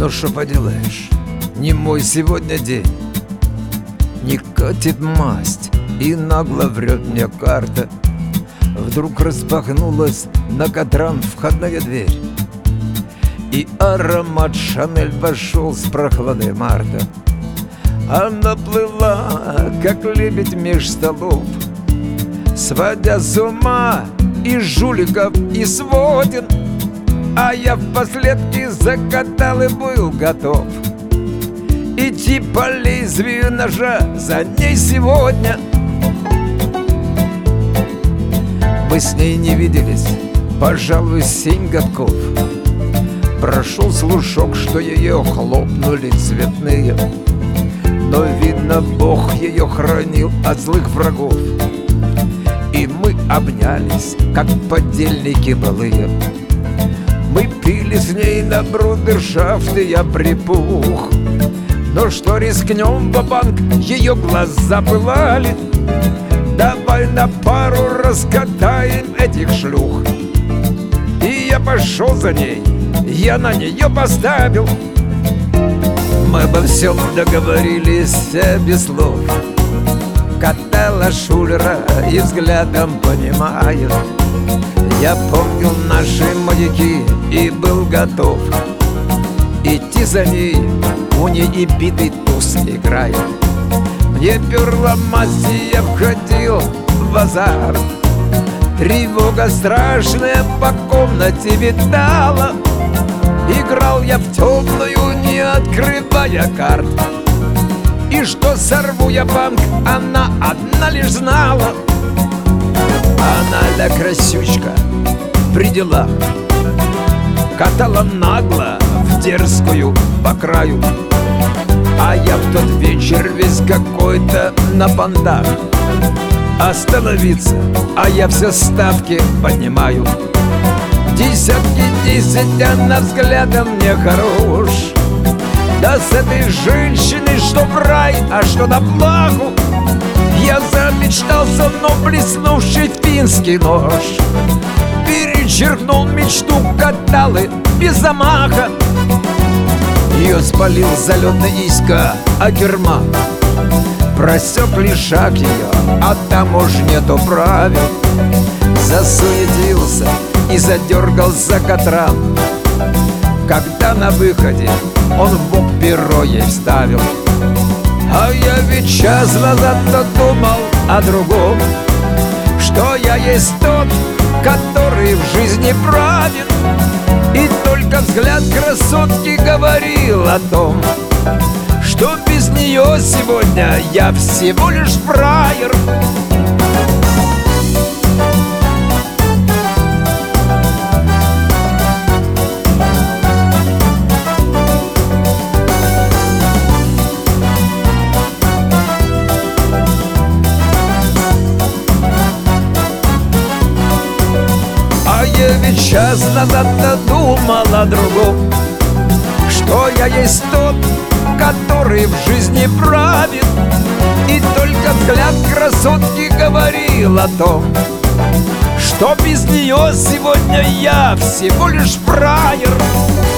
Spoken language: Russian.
Ну что поделаешь, не мой сегодня день. Не катит масть, и нагло врет мне карта. Вдруг распахнулась на Катран входная дверь, и аромат Шанель вошел с прохладой марта. Она плыла, как лебедь меж столов, сводя с ума и жуликов, и своден. А я впоследки закатал и был готов идти по лезвию ножа за ней сегодня. Мы с ней не виделись, пожалуй, 7 годков. Прошел слушок, что ее хлопнули цветные, но, видно, Бог ее хранил от злых врагов. И мы обнялись, как подельники былые. Мы пили с ней на брудершафт, и я припух. Но что рискнем, ва-банк, ее глаза пылали. Давай на пару раскатаем этих шлюх. И я пошел за ней, я на нее поставил. Мы обо всем договорились без слов. Катала шулера и взглядом понимает. Я помнил наши маяки и был готов идти за ней, у ней и битый туз играет. Мне перла масть, и я входил в азарт. Тревога страшная по комнате витала. Играл я в темную, не открывая карт. И что сорву я банк, она одна лишь знала. Она ля красючка при делах, катала нагло в дерзкую по краю. А я в тот вечер весь какой-то на бандах. Остановиться, а я все ставки поднимаю. Десятки 10, она взглядом мне хорош. Да с этой женщиной что в рай, а что на плаху. Я замечтался, но блеснувший финский нож перечеркнул мечту каталы без замаха. Ее спалил залетный Иська Акерман. Просек ли шаг ее, а там уж нету правил. Засуетился и задергал за Катран. Когда на выходе он в бок перо ей вставил. А я ведь час назад-то думал о другом, что я есть тот, который в жизни правит. И только взгляд красотки говорил о том, что без нее сегодня я всего лишь фраер. Я ведь час назад-то думал о другом, что я есть тот, который в жизни правит. И только взгляд красотки говорил о том, что без нее сегодня я всего лишь фраер.